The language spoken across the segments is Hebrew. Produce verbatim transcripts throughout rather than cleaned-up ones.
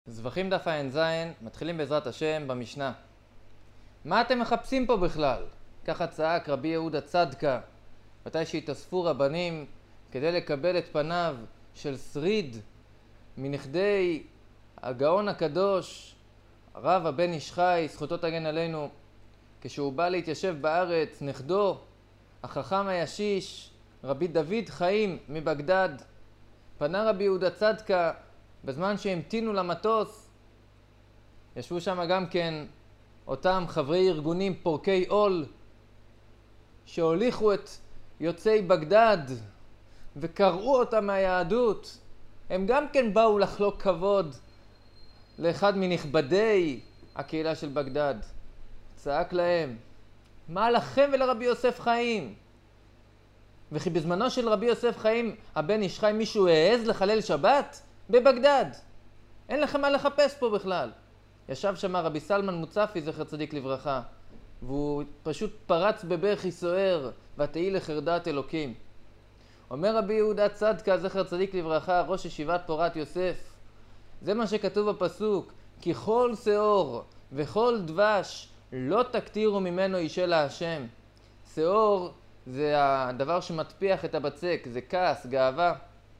זבחים דף ע"ז, מתחילים בעזרת השם במשנה. מה אתם מחפשים פה בכלל? ככה צעק רבי יהודה צדקה, מתי שהתאספו רבנים כדי לקבל את פניו של שריד מנכדי הגאון הקדוש, הרב הבן איש חי, זכותו תגן עלינו, כשהוא בא להתיישב בארץ, נכדו, החכם הישיש, רבי דוד חיים מבגדד. פנה רבי יהודה צדקה בזמן שהמתינו למטוס, ישבו שם גם כן אותם חברי ארגונים פורקי עול שהוליכו את יוצאי בגדד וקראו אותם מהיהדות. הם גם כן באו לחלוק כבוד לאחד מנכבדי הקהילה של בגדד. צעק להם, מה לכם ולרבי יוסף חיים? וכי בזמנו של רבי יוסף חיים הבן איש חי מישהו העז לחלל שבת בבגדד? אין לכם מה לחפש פה בכלל. ישב שם רבי סלמן מוצפי זכר צדיק לברכה, והוא פשוט פרץ בבכי סוער, ותהי לחרדת אלוקים. אומר רבי יהודה צדקה זכר צדיק לברכה, ראש ישיבת פורת יוסף, זה מה שכתוב בפסוק, כי כל שאור וכל דבש לא תקטירו ממנו אישה להשם. שאור זה הדבר שמטפיח את הבצק, זה כעס, גאווה.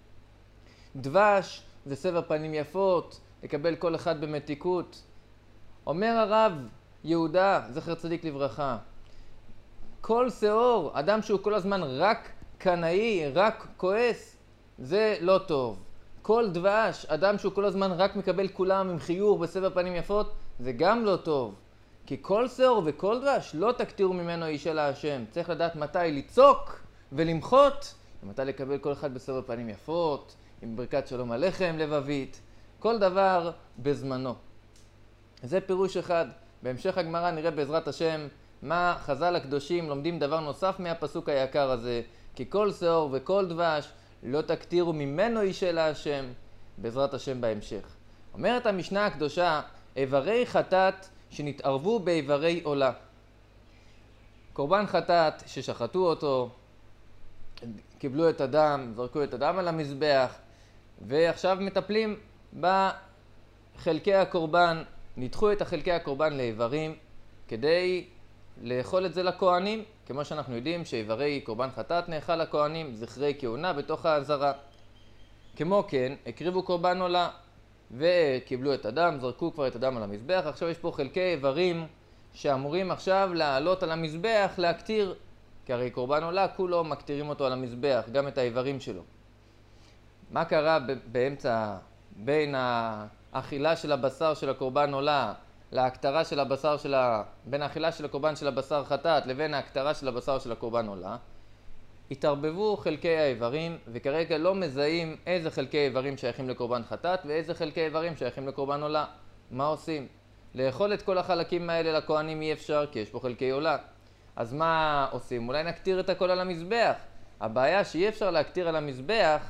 דבש זה סבר פנים יפות, לקבל כל אחד במתיקות. אומר הרב יהודה זכר צדיק לברכה, כל שאור, אדם שהוא כל הזמן רק קנאי, רק כועס, זה לא טוב. כל דבש, אדם שהוא כל הזמן רק מקבל כולם עם חיוך בסבר פנים יפות, זה גם לא טוב. כי כל שאור וכל דבש לא תקטירו ממנו אישה להשם. צריך לדעת מתי לצעוק ולמחות, ומתי לקבל כל אחד בסבר פנים יפות, עם ברכת שלום עליכם לבבית, כל דבר בזמנו. זה פירוש אחד. בהמשך הגמרא נראה בעזרת השם מה חז"ל הקדושים לומדים דבר נוסף מהפסוק היקר הזה, כי כל שאור וכל דבש לא תקטירו ממנו אישה להשם, בעזרת השם בהמשך. אומרת המשנה הקדושה, איברי חטאת שנתערבו באיברי עולה. קורבן חטאת ששחטו אותו, קיבלו את הדם, זרקו את הדם על המזבח, ועכשיו מטפלים בחלקי הקורבן, ניתחו את החלקי הקורבן לאיברים כדי לאכול את זה לכהנים, כמו שאנחנו יודעים שאיברי קורבן חטאת נאכל לכהנים, זכרי כהונה בתוך העזרה. כמו כן, הקריבו קורבן עולה וקיבלו את הדם, זרקו כבר את הדם על המזבח. עכשיו יש פה חלקי איברים שאמורים עכשיו לעלות על המזבח, להקטיר, כי הרי קורבן עולה כולו מקטירים אותו על המזבח, גם את האיברים שלו. מה קרה באמצע בין האכילה של הבשר של הקורבן עולה להקטרה של הבשר של ה... בין האכילה של הקורבן של הבשר חטאת לבין ההקטרה של הבשר של הקורבן עולה? התערבבו חלקי האיברים, וכרגע לא מזהים איזה חלקי איברים שייכים לקורבן חטאת ואיזה חלקי איברים שייכים לקורבן עולה. מה עושים? לאכול את כל החלקים האלה לכהנים אי אפשר, כי יש פה חלקי עולה. אז מה עושים? אולי נקטיר את הכל על המזבח. הבעיה שאי אפשר להקטיר על המזבח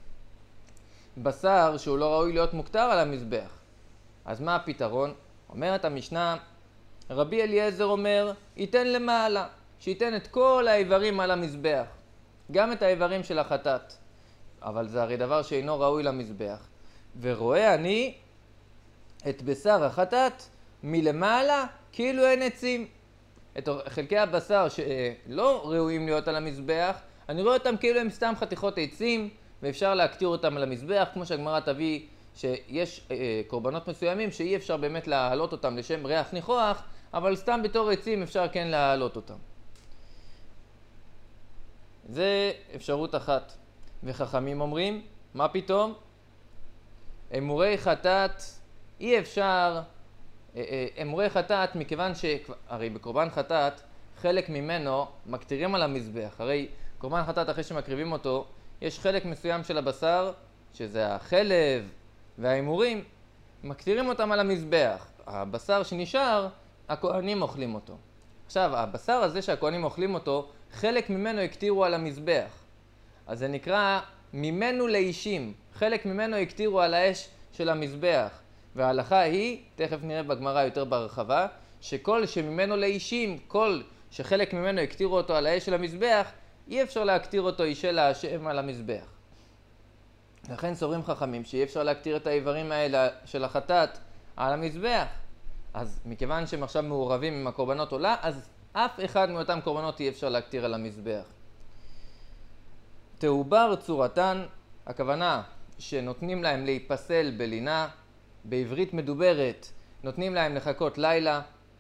בשר שהוא לא ראוי להיות מוקטר על המזבח. אז מה הפתרון? אומרת המשנה, רבי אליעזר אומר, ייתן למעלה, שייתן את כל האיברים על המזבח, גם את האיברים של החטאת. אבל זה הרי דבר שאינו ראוי למזבח. ורואה אני את בשר החטאת מלמעלה כאילו אין עצים. את חלקי הבשר שלא ראויים להיות על המזבח, אני רואה אותם כאילו הם סתם חתיכות עצים, ואפשר להקטיר אותם על המזבח, כמו שהגמרא תביא שיש אה, קורבנות מסוימים שאי אפשר באמת להעלות אותם לשם ריח ניחוח, אבל סתם בתור עצים אפשר כן להעלות אותם. זה אפשרות אחת. וחכמים אומרים, מה פתאום? אמורי חטאת אי אפשר, אמורי חטאת מכיוון שהרי בקורבן חטאת חלק ממנו מקטירים על המזבח. הרי קורבן חטאת אחרי שמקריבים אותו, יש חלק מסוים של הבשר, שזה החלב והאמורים, מקטירים אותם על המזבח. הבשר שנשאר, הכהנים אוכלים אותו. עכשיו, הבשר הזה שהכהנים אוכלים אותו, חלק ממנו הקטירו על המזבח. אז זה נקרא ממנו לאישים. חלק ממנו הקטירו על האש של המזבח. וההלכה היא, תכף נראה בגמרא יותר בהרחבה, שכל שממנו לאישים, כל שחלק ממנו הקטירו אותו על האש של המזבח, אי אפשר להקטיר אותו אישה להשם על המזבח. לכן סוברים חכמים שאי אפשר להקטיר את האיברים האלה של החטאת על המזבח. אז מכיוון שהם עכשיו מעורבים עם הקורבנות עולה, אז אף אחד מאותם קורבנות אי אפשר להקטיר על המזבח. תעובר צורתן, הכוונה שנותנים להם להיפסל בלינה, בעברית מדוברת נותנים להם לחכות לילה,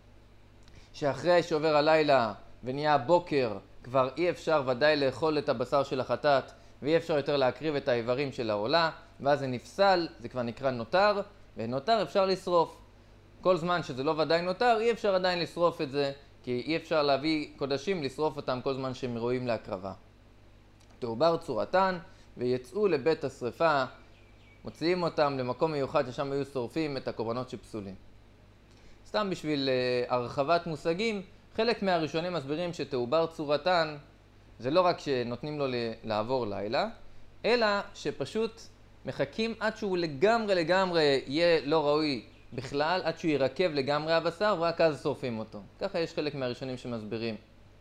שאחרי שעובר הלילה ונהיה בוקר כבר אי אפשר ודאי לאכול את הבשר של החטאת ואי אפשר יותר להקריב את האיברים של העולה, ואז זה נפסל, זה כבר נקרא נותר, ונותר אפשר לשרוף. כל זמן שזה לא ודאי נותר, אי אפשר עדיין לשרוף את זה, כי אי אפשר להביא קודשים לשרוף אותם כל זמן שהם ראויים להקרבה. תעובר צורתן ויצאו לבית השריפה, מוציאים אותם למקום מיוחד ששם היו שורפים את הקורבנות שפסולים. סתם בשביל uh, הרחבת מושגים, חלק מהראשונים מסבירים שתעובר צורתן זה לא רק שנותנים לו לעבור לילה, אלא שפשוט מחכים עד שהוא לגמרי לגמרי יהיה לא ראוי בכלל, עד שהוא ירקב לגמרי הבשר ורק אז שורפים אותו. ככה יש חלק מהראשונים שמסבירים.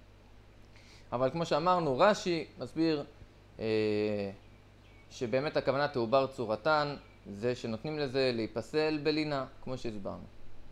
אבל כמו שאמרנו, רש"י מסביר אה, שבאמת הכוונה תעובר צורתן זה שנותנים לזה להיפסל בלינה, כמו שהסברנו.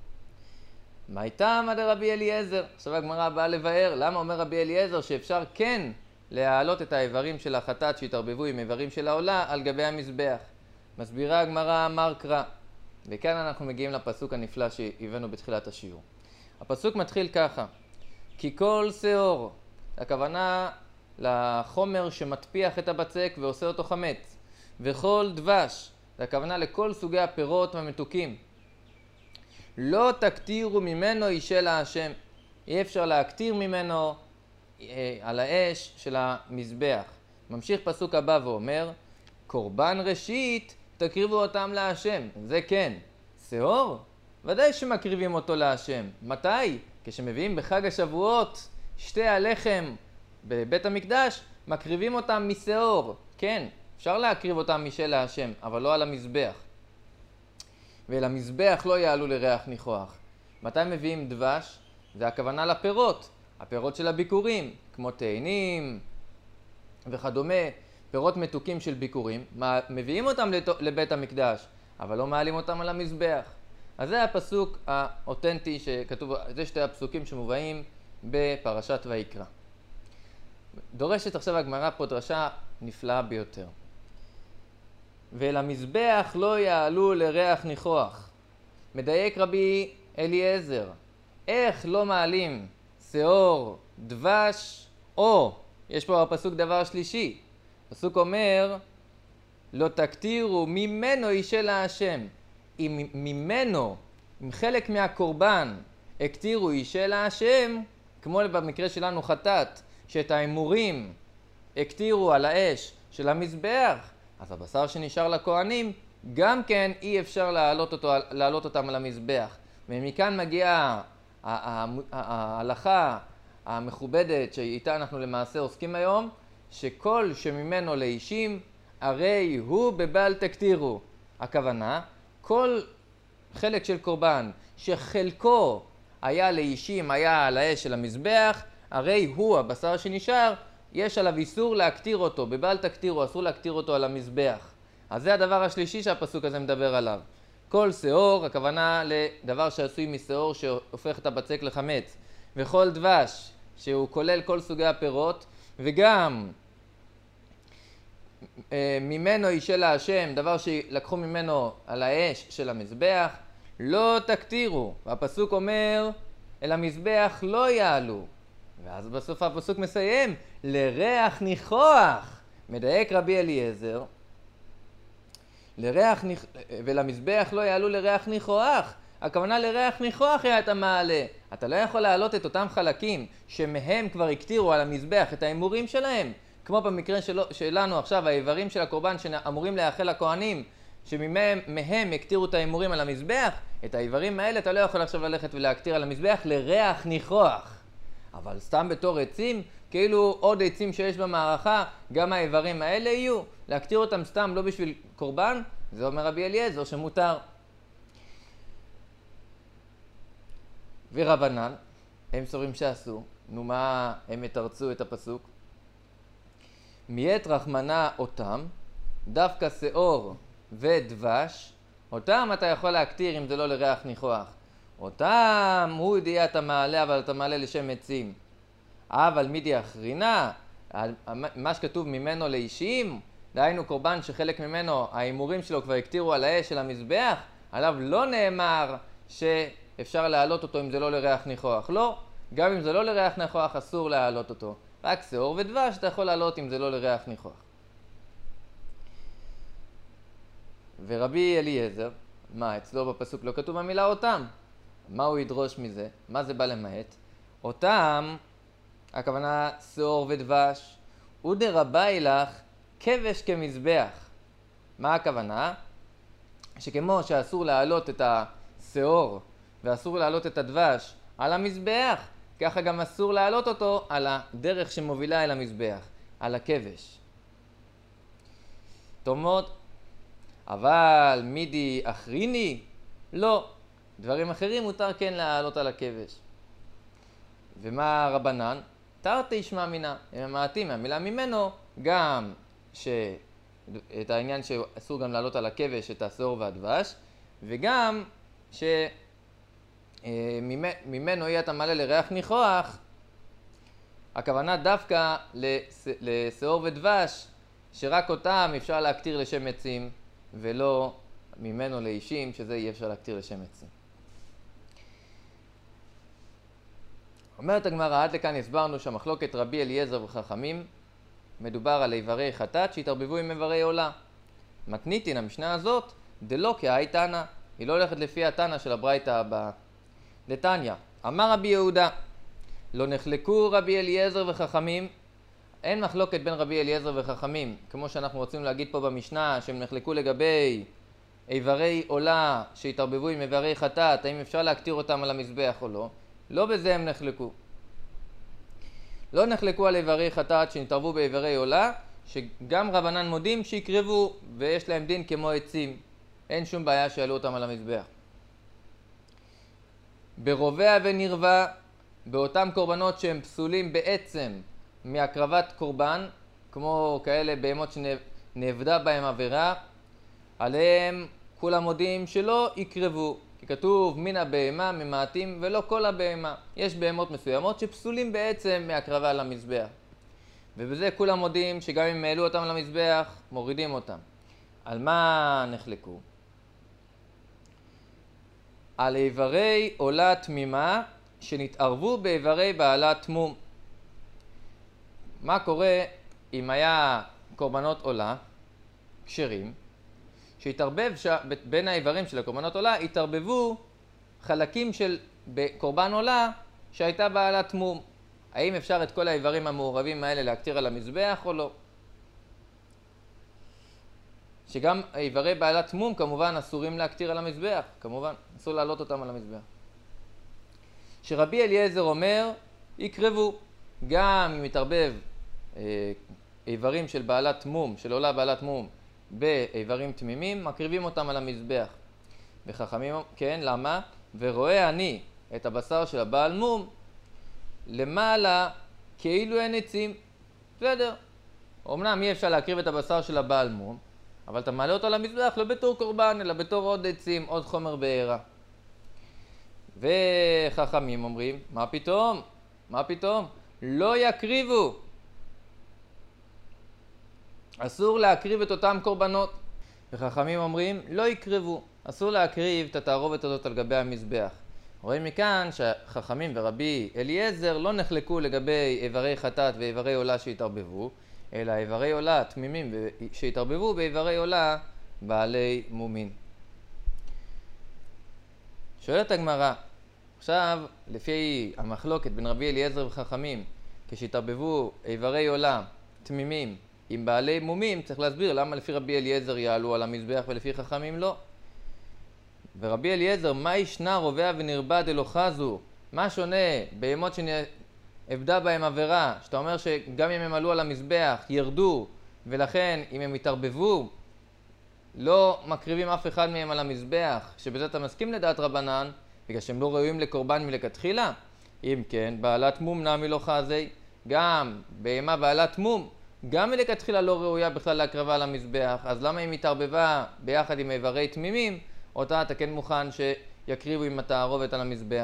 מה הייתה מה דרבי אליעזר? עכשיו הגמרא באה לבאר למה אומר רבי אליעזר שאפשר כן להעלות את האיברים של החטאת שהתערבבו עם איברים של העולה על גבי המזבח. מסבירה הגמרא אמר קרא. וכאן אנחנו מגיעים לפסוק הנפלא שהבאנו בתחילת השיעור. הפסוק מתחיל ככה: כי כל שעור, הכוונה לחומר שמטפיח את הבצק ועושה אותו חמץ, וכל דבש, הכוונה לכל סוגי הפירות והמתוקים, לא תקטירו ממנו אישה להשם. אי אפשר להקטיר ממנו אה, על האש של המזבח. ממשיך פסוק הבא ואומר, קורבן ראשית תקריבו אותם להשם. זה כן. שעור? ודאי שמקריבים אותו להשם. מתי? כשמביאים בחג השבועות שתי הלחם בבית המקדש, מקריבים אותם משעור. כן, אפשר להקריב אותם משל להשם, אבל לא על המזבח. ולמזבח לא יעלו לריח ניחוח. מתי מביאים דבש? זה הכוונה לפירות. הפירות של הביקורים, כמו תאנים וכדומה, פירות מתוקים של ביקורים, מביאים אותם לבית המקדש, אבל לא מעלים אותם על המזבח. אז זה הפסוק האותנטי שכתוב, זה שתי הפסוקים שמובאים בפרשת ויקרא. דורשת עכשיו הגמרא פה דרשה נפלאה ביותר. ולמזבח לא יעלו לריח ניחוח. מדייק רבי אליעזר, איך לא מעלים שעור, דבש, או, יש פה בפסוק דבר שלישי. הפסוק אומר, לא תקטירו ממנו אישה להשם. אם ממנו, אם חלק מהקורבן הקטירו אישה להשם, כמו במקרה שלנו חטאת, שאת האמורים הקטירו על האש של המזבח, אז הבשר שנשאר לכהנים, גם כן אי אפשר להעלות, אותו, להעלות אותם על המזבח. ומכאן מגיעה ההלכה המכובדת שאיתה אנחנו למעשה עוסקים היום, שכל שממנו לאישים, הרי הוא בבל תקטירו. הכוונה, כל חלק של קורבן שחלקו היה לאישים, היה על האש של המזבח, הרי הוא, הבשר שנשאר, יש עליו איסור להקטיר אותו, בבל תקטירו, אסור להקטיר אותו על המזבח. אז זה הדבר השלישי שהפסוק הזה מדבר עליו. כל שעור, הכוונה לדבר שעשוי משעור שהופך את הבצק לחמץ, וכל דבש, שהוא כולל כל סוגי הפירות, וגם אה, ממנו אישה להשם, דבר שלקחו ממנו על האש של המזבח, לא תקטירו. והפסוק אומר, אל המזבח לא יעלו. ואז בסוף הפסוק מסיים, לריח ניחוח. מדייק רבי אליעזר, לריח ניח... ולמזבח לא יעלו לריח ניחוח. הכוונה לריח ניחוח היה את המעלה. אתה לא יכול להעלות את אותם חלקים שמהם כבר הקטירו על המזבח את האמורים שלהם, כמו במקרה של... שלנו עכשיו, האיברים של הקורבן שאמורים לאכל לכהנים, שמהם הקטירו את האמורים על המזבח, את האיברים האלה אתה לא יכול עכשיו ללכת ולהקטיר על המזבח לריח ניחוח. אבל סתם בתור עצים, כאילו עוד עצים שיש במערכה, גם האיברים האלה יהיו. להקטיר אותם סתם לא בשביל קורבן, זה אומר רבי אליעזר שמותר. ורבנן, הם סוברים שעשו, נו מה הם יתרצו את הפסוק? מיית רחמנה אותם, דווקא שעור ודבש, אותם אתה יכול להקטיר אם זה לא לריח ניחוח. אותם הוא ידיעה אתה מעלה, אבל אתה מעלה לשם עצים. אבל מידי אחרינה, מה שכתוב ממנו לאישים, דהיינו קורבן שחלק ממנו, האימורים שלו כבר הקטירו על האש של המזבח, עליו לא נאמר שאפשר להעלות אותו אם זה לא לריח ניחוח. לא, גם אם זה לא לריח ניחוח אסור להעלות אותו. רק שעור ודבש אתה יכול להעלות אם זה לא לריח ניחוח. ורבי אליעזר, מה, אצלו בפסוק לא כתוב המילה אותם? מה הוא ידרוש מזה? מה זה בא למעט? אותם, הכוונה שעור ודבש, ודרבי לך כבש כמזבח. מה הכוונה? שכמו שאסור להעלות את השעור ואסור להעלות את הדבש על המזבח, ככה גם אסור להעלות אותו על הדרך שמובילה אל המזבח, על הכבש. תומות, אבל מידי אחריני? לא. דברים אחרים מותר כן להעלות על הכבש. ומה רבנן? תרתי ישמע מינה. הם ממעטים מהמילה ממנו, גם ש... את העניין שאסור גם להעלות על הכבש את השעור והדבש, וגם שממנו יהיה אתה מעלה לריח ניחוח, הכוונה דווקא לשעור ודבש, שרק אותם אפשר להקטיר לשם עצים, ולא ממנו לאישים, שזה אי אפשר להקטיר לשם עצים. אומרת הגמרא, עד לכאן הסברנו שהמחלוקת רבי אליעזר וחכמים, מדובר על איברי חטאת שהתערבבו עם איברי עולה. מתניתין, המשנה הזאת, דלא כהאי תנא, היא לא הולכת לפי התנא של הברייתא הבאה. דתניא, אמר רבי יהודה, לא נחלקו רבי אליעזר וחכמים, אין מחלוקת בין רבי אליעזר וחכמים, כמו שאנחנו רוצים להגיד פה במשנה, שהם נחלקו לגבי איברי עולה שהתערבבו עם איברי חטאת, האם אפשר להקטיר אותם על המזבח או לא. לא בזה הם נחלקו. לא נחלקו על איברי חטאת שנתערבו באיברי עולה, שגם רבנן מודים שיקרבו ויש להם דין כמו עצים. אין שום בעיה שיעלו אותם על המזבח. ברובע ונרווה, באותם קורבנות שהם פסולים בעצם מהקרבת קורבן, כמו כאלה בהמות שנאבדה בהם עבירה, עליהם כולם מודים שלא יקרבו. כי כתוב מן הבהמה ממעטים ולא כל הבהמה. יש בהמות מסוימות שפסולים בעצם מהקרבה למזבח. ובזה כולם מודים שגם אם העלו אותם למזבח, מורידים אותם. על מה נחלקו? על איברי עולה תמימה שנתערבו באיברי בעלה תמום. מה קורה אם היה קורבנות עולה, כשרים, שהתערבב ש... בין האיברים של הקורבנות עולה, התערבבו חלקים של קורבן עולה שהייתה בעלה תמום. האם אפשר את כל האיברים המעורבים האלה להקטיר על המזבח או לא? שגם איברי בעלה תמום כמובן אסורים להקטיר על המזבח, כמובן, אסור להעלות אותם על המזבח. שרבי אליעזר אומר, יקרבו, גם אם מתערבב אה, איברים של בעלת תמום, של עולה בעלת תמום, באיברים תמימים, מקריבים אותם על המזבח. וחכמים, כן, למה? ורואה אני את הבשר של הבעל מום למעלה כאילו אין עצים. בסדר. אמנם אי אפשר להקריב את הבשר של הבעל מום, אבל אתה מעלה אותו על המזבח לא בתור קורבן, אלא בתור עוד עצים, עוד חומר בעירה. וחכמים אומרים, מה פתאום? מה פתאום? לא יקריבו. אסור להקריב את אותם קורבנות. וחכמים אומרים, לא יקריבו. אסור להקריב את התערובת הזאת על גבי המזבח. רואים מכאן שחכמים ורבי אליעזר לא נחלקו לגבי איברי חטאת ואיברי עולה שהתערבבו, אלא איברי עולה תמימים שהתערבבו באיברי עולה בעלי מומין. שואלת הגמרא, עכשיו לפי המחלוקת בין רבי אליעזר וחכמים, כשהתערבבו איברי עולה תמימים עם בעלי מומים, צריך להסביר למה לפי רבי אליעזר יעלו על המזבח ולפי חכמים לא. ורבי אליעזר, מה ישנה רובע ונרבה דלא חזו? מה שונה בהמות שנאבדה בהם עבירה, שאתה אומר שגם אם הם עלו על המזבח ירדו, ולכן אם הם התערבבו לא מקריבים אף אחד מהם על המזבח, שבזה אתה מסכים לדעת רבנן, בגלל שהם לא ראויים לקורבן מלכתחילה? אם כן, בעלת מום נמי לא חזי, גם בהמה בעלת מום גם מלכתחילה לא ראויה בכלל להקרבה על המזבח, אז למה היא מתערבבה ביחד עם איברי תמימים, אותה אתה כן מוכן שיקריבו עם התערובת על המזבח?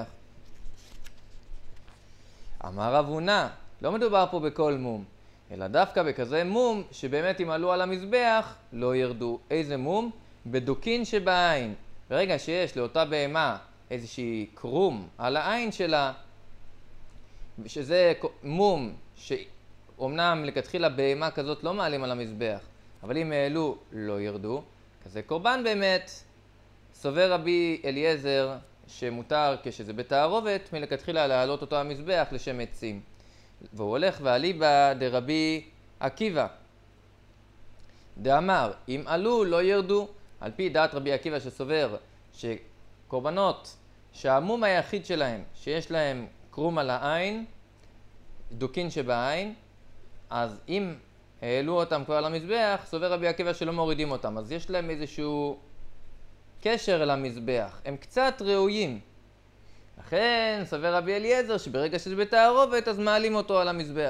אמר רב הונא, לא מדובר פה בכל מום, אלא דווקא בכזה מום שבאמת אם עלו על המזבח לא ירדו. איזה מום? בדוקין שבעין. ברגע שיש לאותה בהמה איזושהי קרום על העין שלה, שזה מום שאומנם לכתחילה בהמה כזאת לא מעלים על המזבח, אבל אם העלו לא ירדו, כזה קורבן באמת. סובר רבי אליעזר שמותר כשזה בתערובת מלכתחילה להעלות אותו המזבח לשם עצים. והוא הולך ואליבא דרבי עקיבא דאמר אם עלו לא ירדו, על פי דעת רבי עקיבא שסובר שקורבנות שהמום היחיד שלהם שיש להם קרום על העין, דוקין שבעין, אז אם העלו אותם כבר למזבח, סובר רבי עקיבא שלא מורידים אותם, אז יש להם איזשהו קשר אל המזבח, הם קצת ראויים. לכן סובר רבי אליעזר שברגע שזה בתערובת אז מעלים אותו על המזבח.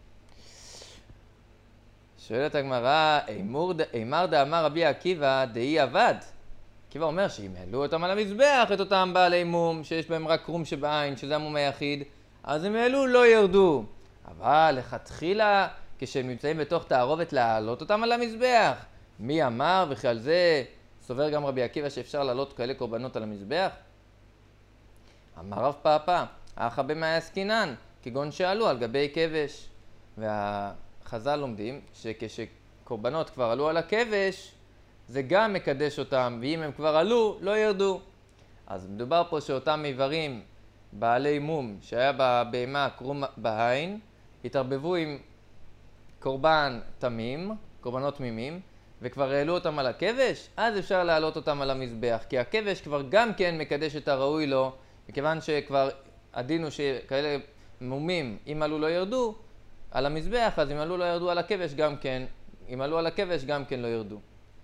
שואלת הגמרא, אימר דאמר רבי עקיבא דאי אבד. עקיבא אומר שאם העלו אותם על המזבח, את אותם בעלי מום שיש בהם רק קרום שבעין, שזה המום היחיד, אז אם העלו לא ירדו. אבל לכתחילה כשהם נמצאים בתוך תערובת להעלות אותם על המזבח, מי אמר? וכי זה סובר גם רבי עקיבא שאפשר להעלות כאלה קורבנות על המזבח? אמר רב פאפא, אחא במאי עסקינן, כגון שעלו על גבי כבש. והחז"ל לומדים שכשקורבנות כבר עלו על הכבש, זה גם מקדש אותם, ואם הם כבר עלו, לא ירדו. אז מדובר פה שאותם איברים בעלי מום שהיה בבהמה קרום בעין, התערבבו עם קורבן תמים, קורבנות תמימים, וכבר העלו אותם על הכבש, אז אפשר להעלות אותם על המזבח, כי הכבש כבר גם כן מקדש את הראוי לו, מכיוון שכבר הדין הוא שכאלה מומים, אם עלו לא ירדו על המזבח, אז אם עלו לא ירדו על הכבש גם כן, אם עלו על הכבש גם כן לא ירדו.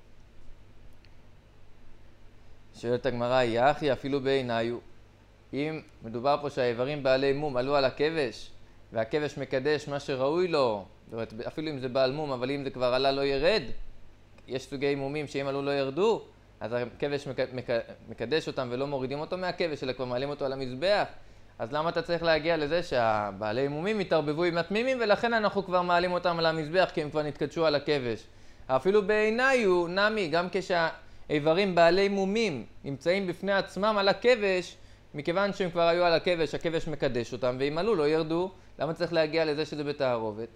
שואלת הגמרא, יחי אפילו בעיניו, אם מדובר פה שהאיברים בעלי מום עלו על הכבש, והכבש מקדש מה שראוי לו, זאת אומרת, אפילו אם זה בעל מום, אבל אם זה כבר עלה לא ירד, יש סוגי מומים שאם עלו לא ירדו, אז הכבש מקדש אותם ולא מורידים אותו מהכבש, אלא כבר מעלים אותו על המזבח. אז למה אתה צריך להגיע לזה שהבעלי מומים יתערבבו עם התמימים, ולכן אנחנו כבר מעלים אותם על המזבח, כי הם כבר נתקדשו על הכבש. אפילו בעיניו נמי, גם כשהאיברים בעלי מומים נמצאים בפני עצמם על הכבש, מכיוון שהם כבר היו על הכבש, הכבש מקדש אותם, ואם עלו לא ירדו, למה צריך להגיע לזה שזה בתערובת?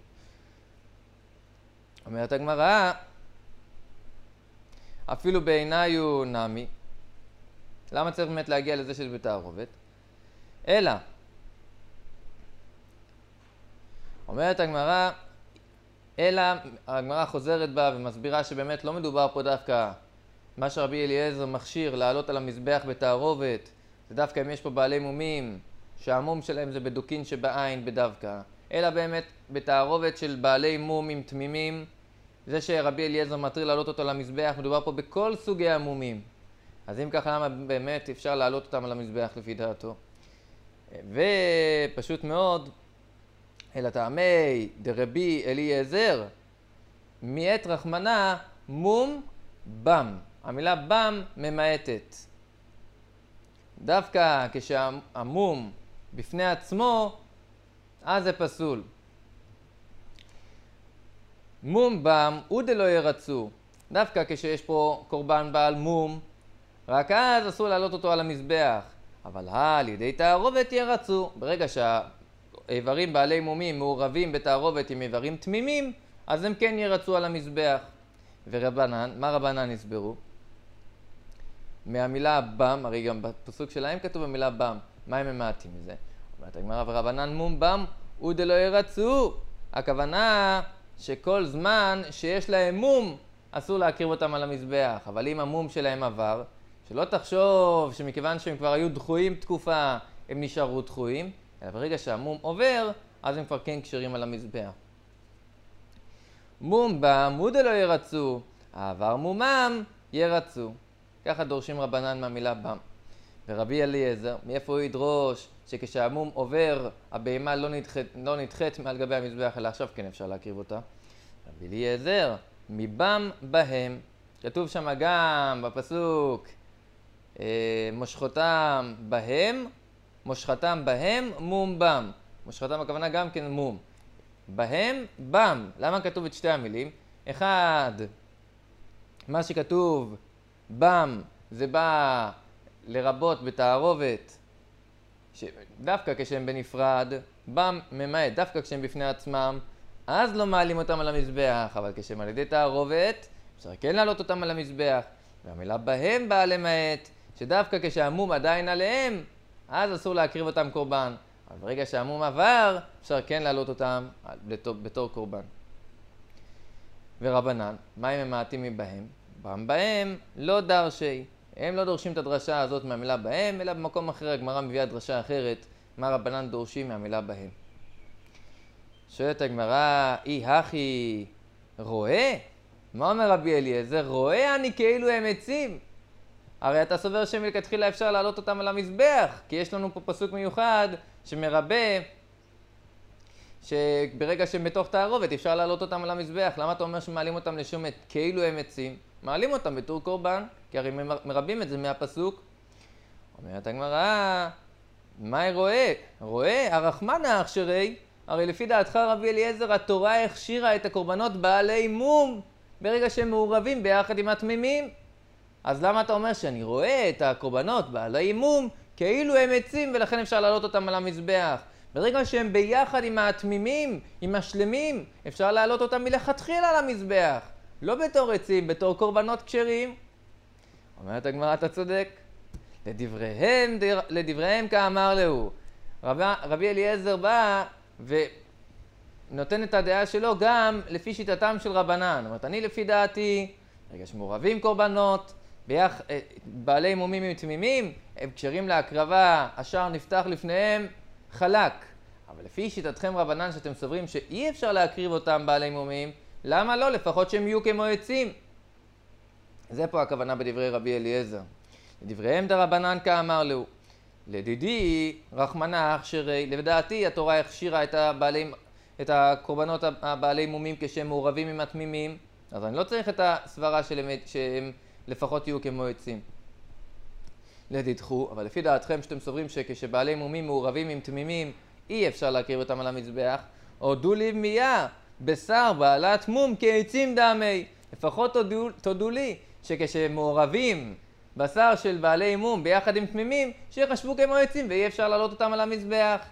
אומרת הגמרא, אפילו בעיניו נמי, למה צריך באמת להגיע לזה שזה בתערובת? אלא, אומרת הגמרא, אלא הגמרא חוזרת בה ומסבירה שבאמת לא מדובר פה דווקא מה שרבי אליעזר מכשיר לעלות על המזבח בתערובת, זה דווקא אם יש פה בעלי מומים שהמום שלהם זה בדוקין שבעין בדווקא, אלא באמת בתערובת של בעלי מומים תמימים, זה שרבי אליעזר מתיר לעלות אותו למזבח, מדובר פה בכל סוגי המומים. אז אם ככה, למה באמת אפשר לעלות אותם על המזבח לפי דעתו? ופשוט מאוד, אלא טעמי דרבי אליעזר, מעת רחמנא מום בם. המילה בם ממעטת. דווקא כשהמום בפני עצמו, אז זה פסול. מום בם הוא דלא ירצו. דווקא כשיש פה קורבן בעל מום, רק אז אסור להעלות אותו על המזבח. אבל על ידי תערובת ירצו. ברגע שהאיברים בעלי מומים מעורבים בתערובת עם איברים תמימים, אז הם כן ירצו על המזבח. ורבנן, מה רבנן הסברו? מהמילה בם, הרי גם בפסוק שלהם כתוב במילה בם, מה הם ממעטים מזה? אומרת הגמרא, ורבנן מום בם הוא דלא ירצו. הכוונה שכל זמן שיש להם מום אסור להקריב אותם על המזבח, אבל אם המום שלהם עבר, שלא תחשוב שמכיוון שהם כבר היו דחויים תקופה הם נשארו דחויים, אלא ברגע שהמום עובר אז הם כבר כן קשרים על המזבח. מום בם הוא דלא ירצו, העבר מומם ירצו. ככה דורשים רבנן מהמילה בם. ורבי אליעזר, מאיפה הוא ידרוש שכשהמום עובר, הבהמה לא נדחית, לא נדחית מעל גבי המזבח, אלא עכשיו כן אפשר להקריב אותה. רבי אליעזר, מבם בהם. כתוב שם גם בפסוק, מושכותם בהם, מושכתם בהם, מום בם. מושכתם הכוונה גם כן מום. בהם, בם. למה כתוב את שתי המילים? אחד, מה שכתוב בם זה בא לרבות בתערובת, דווקא כשהם בנפרד, בם ממעט, דווקא כשהם בפני עצמם, אז לא מעלים אותם על המזבח, אבל כשהם על ידי תערובת, אפשר כן להעלות אותם על המזבח. והמילה בהם באה למעט, שדווקא כשהמום עדיין עליהם, אז אסור להקריב אותם קורבן. אבל ברגע שהמום עבר, אפשר כן להעלות אותם בתור, בתור קורבן. ורבנן, מה אם הם מעטים מבהם? בם בהם לא דרשי. הם לא דורשים את הדרשה הזאת מהמילה בהם, אלא במקום אחר הגמרא מביאה דרשה אחרת, מה רבנן דורשים מהמילה בהם. שואלת הגמרא, אי הכי רואה? מה אומר רבי אליעזר? רואה אני כאילו הם עצים. הרי אתה סובר שמלכתחילה אפשר להעלות אותם על המזבח, כי יש לנו פה פסוק מיוחד שמרבה שברגע שהם בתוך תערובת אפשר להעלות אותם על המזבח. למה אתה אומר שמעלים אותם לשום עת כאילו הם עצים? מעלים אותם בתור קורבן, כי הרי מרבים את זה מהפסוק. אומרת הגמרא, מה רואה? רואה, הרחמנה הכשרי. הרי לפי דעתך רבי אליעזר, התורה הכשירה את הקורבנות בעלי מום ברגע שהם מעורבים ביחד עם התמימים. אז למה אתה אומר שאני רואה את הקורבנות בעלי מום כאילו הם עצים ולכן אפשר להעלות אותם על המזבח? ברגע שהם ביחד עם התמימים, עם השלמים, אפשר להעלות אותם מלכתחילה על המזבח. לא בתור עצים, בתור קורבנות כשרים. אומרת הגמרא, אתה צודק. לדבריהם, לדבריהם כאמר לו. רב, רבי אליעזר בא ונותן את הדעה שלו גם לפי שיטתם של רבנן. אומרת, אני לפי דעתי, רגע שמעורבים קורבנות, ביח, בעלי מומים עם תמימים, הם כשרים להקרבה, השער נפתח לפניהם, חלק. אבל לפי שיטתכם רבנן שאתם סוברים שאי אפשר להקריב אותם בעלי מומים, למה לא? לפחות שהם יהיו כמו עצים. זה פה הכוונה בדברי רבי אליעזר. לדבריהם דרבנן כאמר לו. לדידי רחמנה הכשרי. לדעתי התורה הכשירה את, הבעלי, את הקורבנות הבעלי מומים כשהם מעורבים עם התמימים, אז אני לא צריך את הסברה שלהם, שהם לפחות יהיו כמו עצים. לדידכו, אבל לפי דעתכם שאתם סוברים שכשבעלי מומים מעורבים עם תמימים אי אפשר להקריב אותם על המזבח, הודו לי מיה, בשר בעלת מום כעצים דמי. לפחות תודו, תודו לי שכשמעורבים בשר של בעלי מום ביחד עם תמימים, שיחשבו כמו עצים ואי אפשר להעלות אותם על המזבח.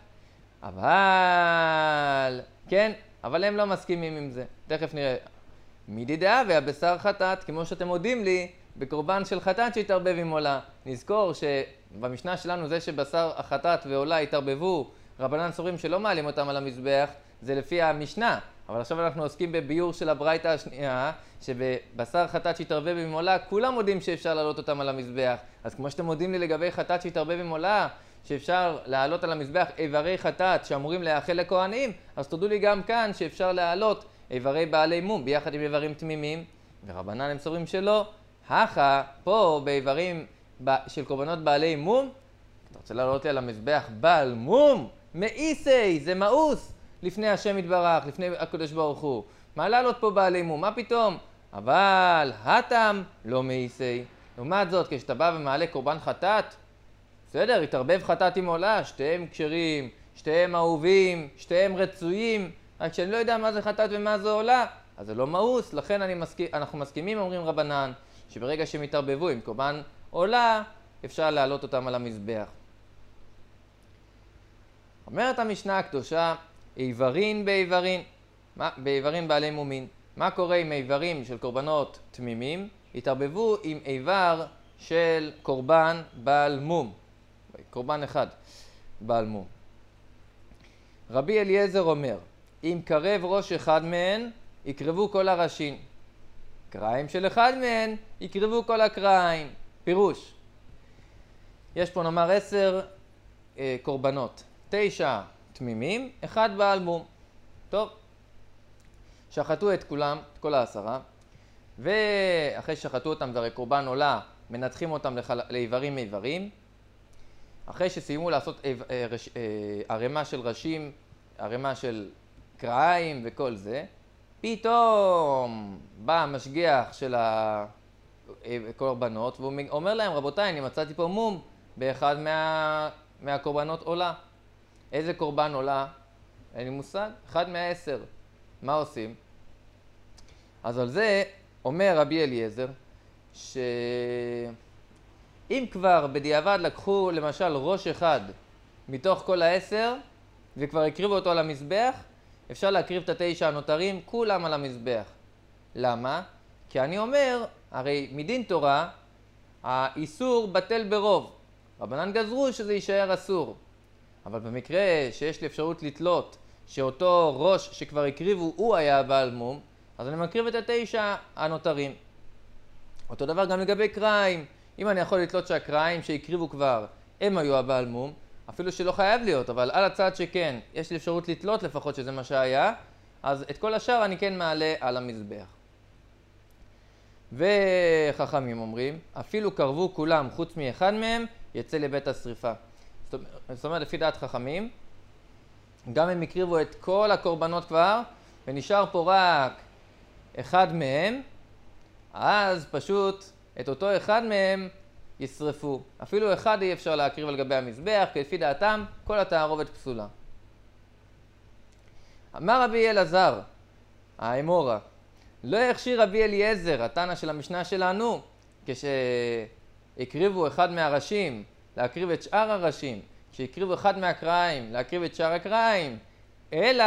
אבל, כן, אבל הם לא מסכימים עם זה. תכף נראה. מדידה והבשר חטאת, כמו שאתם מודים לי, בקורבן של חטאת שהתערבב עם עולה. נזכור שבמשנה שלנו זה שבשר החטאת ועולה התערבבו, רבנן סוברים שלא מעלים אותם על המזבח, זה לפי המשנה. אבל עכשיו אנחנו עוסקים בביור של הברייתא השנייה, שבבשר חטאת שהתערבב עם עולה, כולם מודים שאפשר להעלות אותם על המזבח. אז כמו שאתם מודים לי לגבי חטאת שהתערבב עם עולה, שאפשר להעלות על המזבח איברי חטאת שאמורים להאכל לכהנים, אז תודו לי גם כאן שאפשר להעלות איברי בעלי מום ביחד עם איברים תמימים, ורבנן הם סוברים שלא. הכה, פה באיברים של קורבנות בעלי מום, אתה רוצה להעלות לי על המזבח בעל מום? מאיסי, זה מאוס לפני השם יתברך, לפני הקדוש ברוך הוא. מה לעלות פה בעלי מום? מה פתאום? אבל הטם לא מאיסי. לעומת זאת, כשאתה בא ומעלה קורבן חטאת, בסדר, התערבב חטאת עם עולה, שתיהם כשרים, שתיהם אהובים, שתיהם רצויים, רק שאני לא יודע מה זה חטאת ומה זה עולה, אז זה לא מאוס. לכן אני מסכים, אנחנו מסכימים, אומרים רבנן, שברגע שהם התערבבו עם קורבן עולה, אפשר להעלות אותם על המזבח. אומרת המשנה הקדושה, איברין באיברין, מה? באיברין בעלי מומין. מה קורה עם איברים של קורבנות תמימים? התערבבו עם איבר של קורבן בעל מום. קורבן אחד, בעל מום. רבי אליעזר אומר, אם קרב ראש אחד מהן, יקרבו כל הראשים. קריים של אחד מהן, יקרבו כל הקריים. פירוש. יש פה נאמר עשר אה, קורבנות. תשע תמימים, אחד בעל מום. טוב. שחטו את כולם, את כל העשרה, ואחרי שחטו אותם, זה הרי קורבן עולה, מנתחים אותם לחל... לאיברים איברים. אחרי שסיימו לעשות איב... רש... ערימה של ראשים, ערימה של קרעים וכל זה, פתאום בא המשגיח של הקורבנות והוא אומר להם, רבותיי, אני מצאתי פה מום באחד מה... מהקורבנות עולה. איזה קורבן עולה? אין לי מושג. אחד מהעשר. מה עושים? אז על זה אומר רבי אליעזר, שאם כבר בדיעבד לקחו למשל ראש אחד מתוך כל העשר, וכבר הקריבו אותו על המזבח, אפשר להקריב את התשע הנותרים כולם על המזבח. למה? כי אני אומר, הרי מדין תורה, האיסור בטל ברוב. רבנן גזרו שזה יישאר אסור. אבל במקרה שיש לי אפשרות לתלות שאותו ראש שכבר הקריבו הוא היה הבעל מום, אז אני מקריב את התשע הנותרים. אותו דבר גם לגבי קריים. אם אני יכול לתלות שהקריים שהקריבו כבר הם היו הבעל מום, אפילו שלא חייב להיות, אבל על הצד שכן, יש לי אפשרות לתלות לפחות שזה מה שהיה, אז את כל השאר אני כן מעלה על המזבח. וחכמים אומרים, אפילו קרבו כולם חוץ מאחד מהם, יצא לבית השריפה. זאת אומרת, לפי דעת חכמים, גם הם הקריבו את כל הקורבנות כבר, ונשאר פה רק אחד מהם, אז פשוט את אותו אחד מהם ישרפו. אפילו אחד אי אפשר להקריב על גבי המזבח, כי לפי דעתם כל התערובת פסולה. אמר רבי אלעזר, האמורה, לא יכשיר רבי אליעזר, התנא של המשנה שלנו, כשהקריבו אחד מהראשים, להקריב את שאר הראשים, כשהקריבו אחד מהקריים, להקריב את שאר הקריים, אלא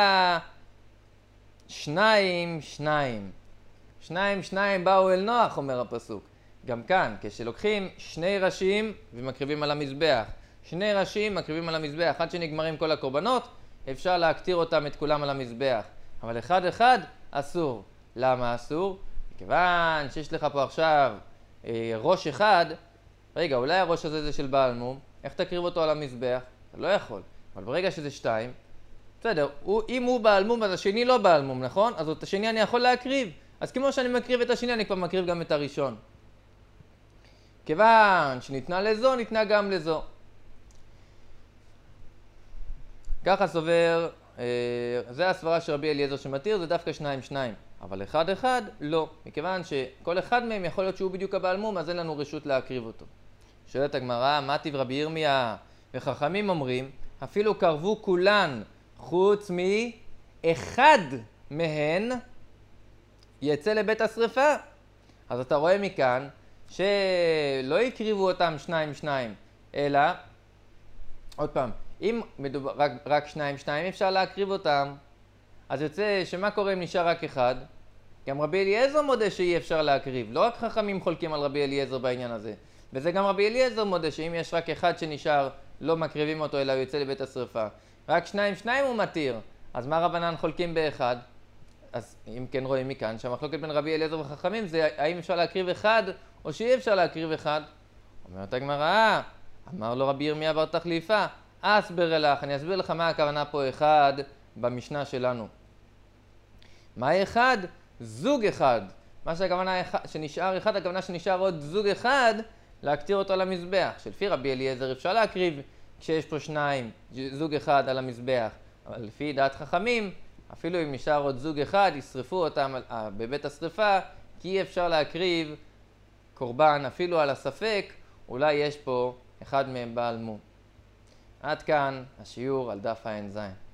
שניים, שניים. שניים, שניים באו אל נוח, אומר הפסוק. גם כאן, כשלוקחים שני ראשים ומקריבים על המזבח, שני ראשים מקריבים על המזבח, עד שנגמרים כל הקורבנות, אפשר להקטיר אותם את כולם על המזבח. אבל אחד אחד אסור. למה אסור? מכיוון שיש לך פה עכשיו אה, ראש אחד, רגע, אולי הראש הזה זה של בעל מום, איך תקריב אותו על המזבח? אתה לא יכול. אבל ברגע שזה שתיים, בסדר, הוא, אם הוא בעל מום אז השני לא בעל מום, נכון? אז את השני אני יכול להקריב. אז כמו שאני מקריב את השני, אני כבר מקריב גם את הראשון. כיוון שניתנה לזו, ניתנה גם לזו. ככה סובר, אה, זה הסברה של רבי אליעזר שמתיר, זה דווקא שניים שניים. אבל אחד אחד, לא. מכיוון שכל אחד מהם יכול להיות שהוא בדיוק הבעל מום, אז אין לנו רשות להקריב אותו. שואלת הגמרא, מה טיב רבי ירמיה? וחכמים אומרים, אפילו קרבו כולן חוץ מאחד מהן יצא לבית השריפה. אז אתה רואה מכאן שלא יקריבו אותם שניים שניים, אלא, עוד פעם, אם מדובר רק, רק שניים שניים אפשר להקריב אותם, אז יוצא שמה קורה אם נשאר רק אחד? גם רבי אליעזר מודה שאי אפשר להקריב, לא רק חכמים חולקים על רבי אליעזר בעניין הזה, וזה גם רבי אליעזר מודה שאם יש רק אחד שנשאר לא מקריבים אותו אלא הוא יוצא לבית השריפה. רק שניים שניים הוא מתיר, אז מה רבנן חולקים באחד? אז אם כן רואים מכאן שהמחלוקת בין רבי אליעזר וחכמים זה האם אפשר להקריב אחד או שאי אפשר להקריב אחד. אומרת הגמרא, אמר לו רבי ירמיה בר תחליפה, אסבר לך, אני אסביר לך מה הכוונה פה אחד במשנה שלנו. מה אחד? זוג אחד. מה שהכוונה שנשאר אחד, הכוונה שנשאר עוד זוג אחד, להקטיר אותו על המזבח. שלפי רבי אליעזר אפשר להקריב כשיש פה שניים, זוג אחד על המזבח. אבל לפי דעת חכמים, אפילו אם נשאר עוד זוג אחד, ישרפו אותם בבית השריפה, כי אי אפשר להקריב קורבן אפילו על הספק, אולי יש פה אחד מהם בעל מום. עד כאן השיעור על דף ע"ז.